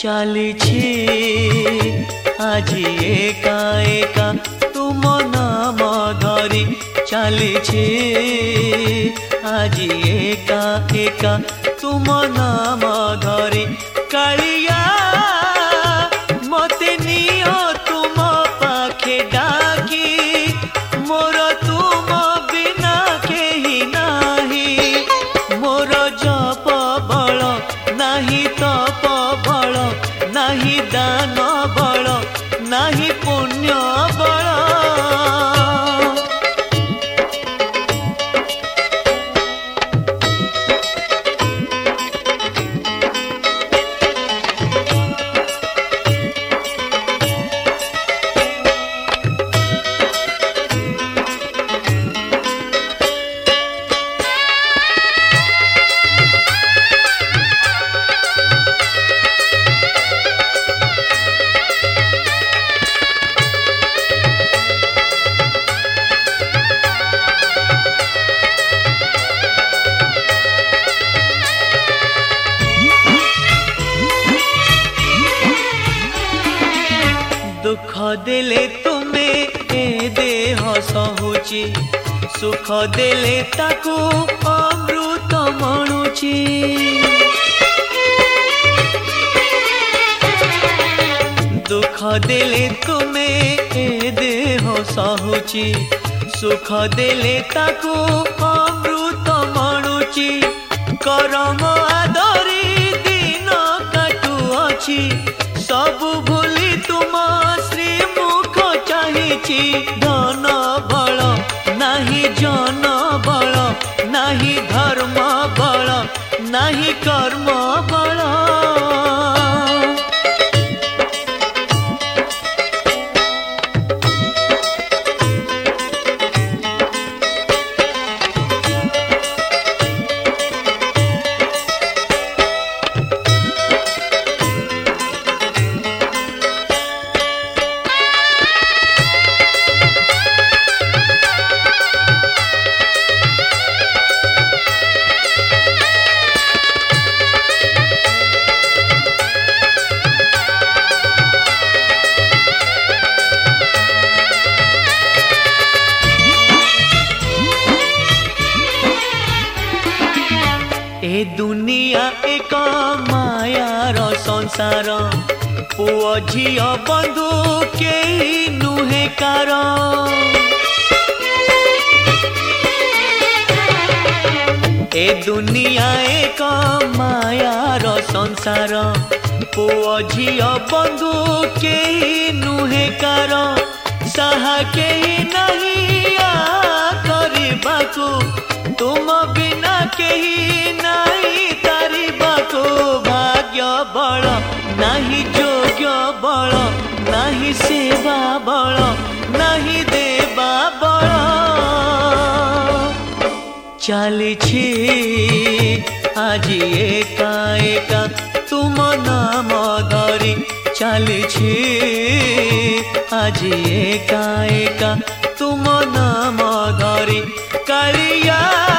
চালিছি আজি একা একা তুম নাম ধরি চালিছি আজি একা একা তুম নাম ধরি কালিয়া মতে নিও তুম পাখে ডাকি মোর তুম বিনা কেহি নাহি মোর জপ বল নাহি তপ বল নাহি দান বল নাহি পুণ্য বল दुख देले तुमे ए देह सहुची सुख देले ताकू अमृत मणुची दुख देले तुमे ए देह सहुची सुख देले ताकू अमृत मणुची करम आदरी दिन काटू अछि सब भूली तुम श्री मुख चाहिछि धन बल नाही जन बल नाही धर्म बल नाही कर्म बल ए दुनिया एक मायार संसार पुओ झियो बंधु केही नुहे कार ए दुनिया एक मायार संसार पुओ झियो बंधु केही नुहे कार साहा केही नहीं आ करिबाकू तुम बिना केही नहीं तारिबाको भाग्य बल नहीं योग्य बल नहीं सेवा बल नहीं देवा बल चालिछि আজি एका एका तुम नाम धरी चालिछि আজি एका एका तुम नाम धरी कालिया